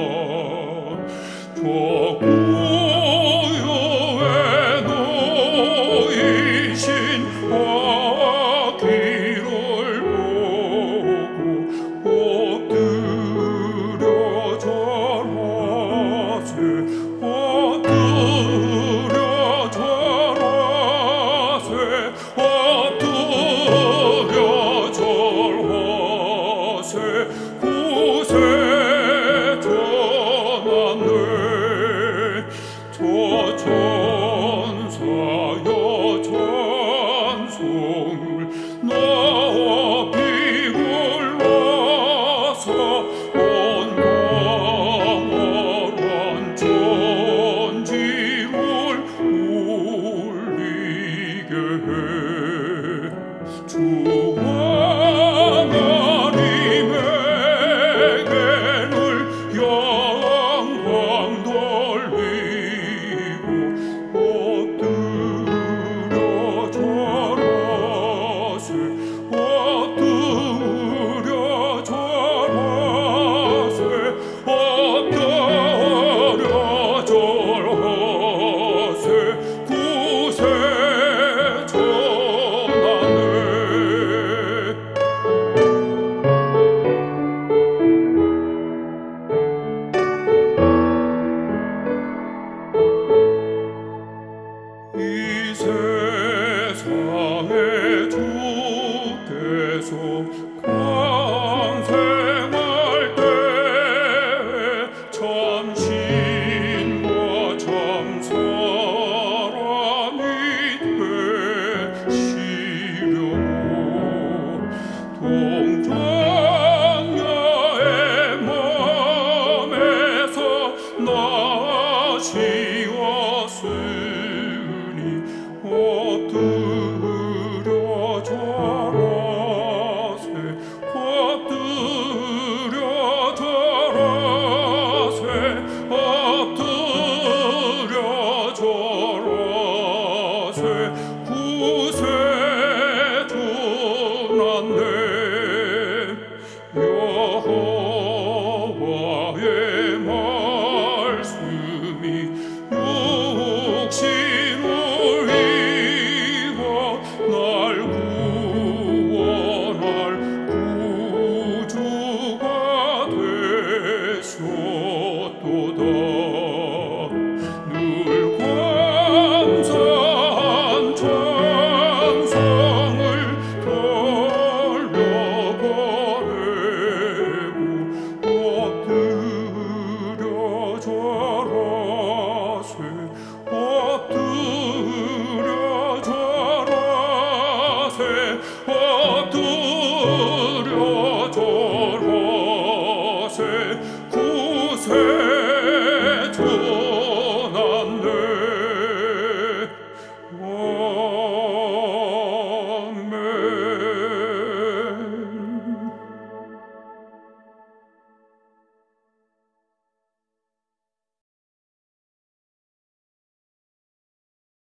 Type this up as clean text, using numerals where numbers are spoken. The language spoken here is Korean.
저 고요에 놓이신 아기를 보고 엎드려 절하세 엎드려 절하세 엎드려 절하세 구세 전하네 저 천사여 찬송을 높이 불러서 온 광활한 전지를 울리게 해 주와 하나님에게는 영광 돌리고 엎드려 절하세 엎드려 절하세 엎드려 절하세 구세 전하네 이 세상에 주께서 강생할 때 참신과 참사람이 되시려고 동정녀의 몸에서 나시었으니 엎드려 절하세 엎드려 절하세 엎드려 절하세 구세 전하네 여호와의 말씀이 육신을 입어 날 구원할 구주가 되셨도다 늘 감사한 찬송을 돌려보내고 엎드려 절하세 엎드려 절하세 엎드려 절하세 구세